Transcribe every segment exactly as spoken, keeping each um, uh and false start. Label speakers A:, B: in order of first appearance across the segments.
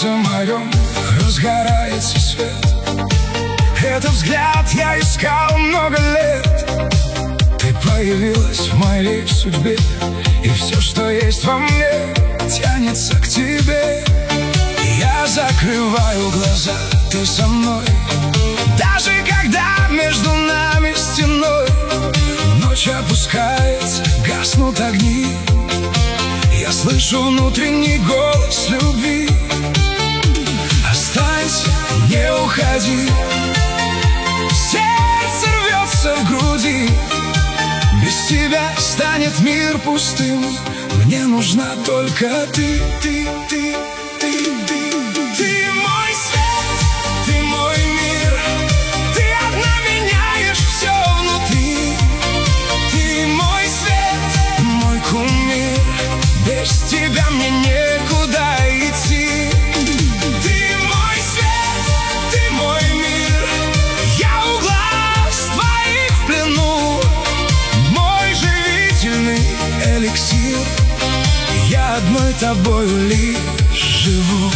A: сердце моем разгорается свет. Этот взгляд я искал много лет. Ты появилась в моей судьбе, и все, что есть во мне, тянется к тебе. Я закрываю глаза, ты со мной, даже когда между нами стеной. Ночь опускается, гаснут огни, я слышу внутренний голос любви. Останься, не уходи, сердце рвется в груди. Без тебя станет мир пустым, мне нужна только ты, ты, ты, ты, ты. Ты мой свет, ты мой мир, ты одна меняешь все внутри. Ты мой свет, мой кумир, без тебя мне некуда идти. Ты мой свет, ты мой мир, я у глаз твоих в плену. Мой живительный эликсир, я одной тобою лишь живу.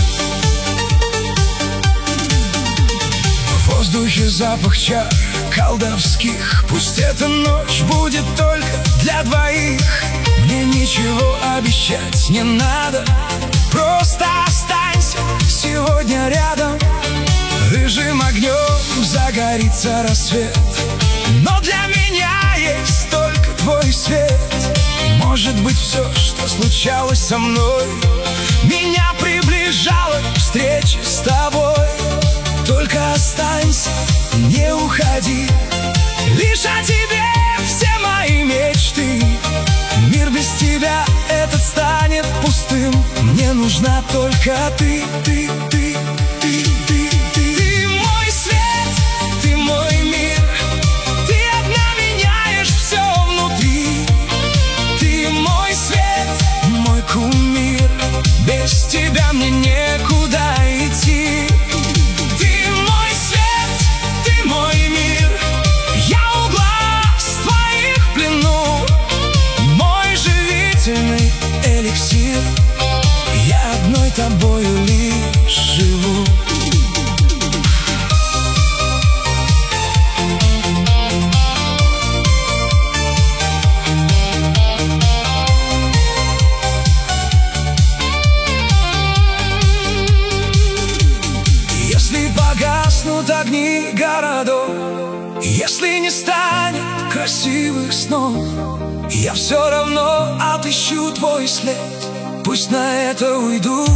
A: В воздухе запах чар колдовских, пусть эта ночь будет только для двоих. Мне ничего обещать не надо, просто останься сегодня рядом. Рыжим огнем загорится рассвет, но для меня есть только твой свет. Может быть, все, что случалось со мной, меня приближало к встрече с тобой. Только останься, не уходи, лишь о тебе все мои мечты. Мир без тебя этот станет пустым, мне нужна только ты, ты, ты, ты, ты, ты. Ты мой свет, ты мой мир, ты одна меняешь все внутри. Ты мой свет, мой кумир, без тебя мне некуда идти. Ты мой свет, ты мой мир, я у глаз твоих в плену. Мой живительный эликсир, я одной тобою лишь живу. Если погаснут огни городов, если не станет красивых снов, я все равно отыщу твой след. Пусть на это уйдут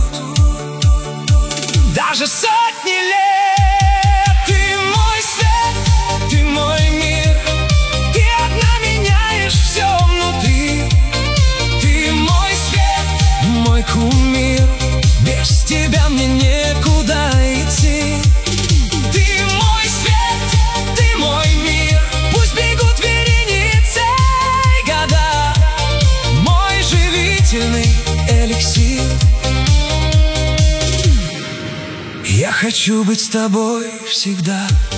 A: даже сотни лет. Ты мой свет, ты мой мир, ты одна меняешь все внутри. Ты мой свет, мой кумир, без тебя мне некуда идти. Ты мой свет, ты мой мир, пусть бегут вереницей года. Мой живительный эликсир, я хочу быть с тобой всегда.